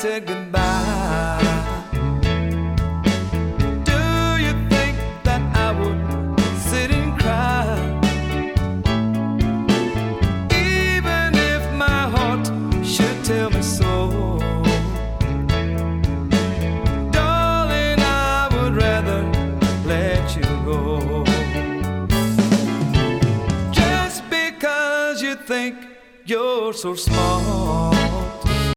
said goodbye. Do you think that I would sit and cry, even if my heart should tell me so? Darling, I would rather let you go. Just because you think you're so small,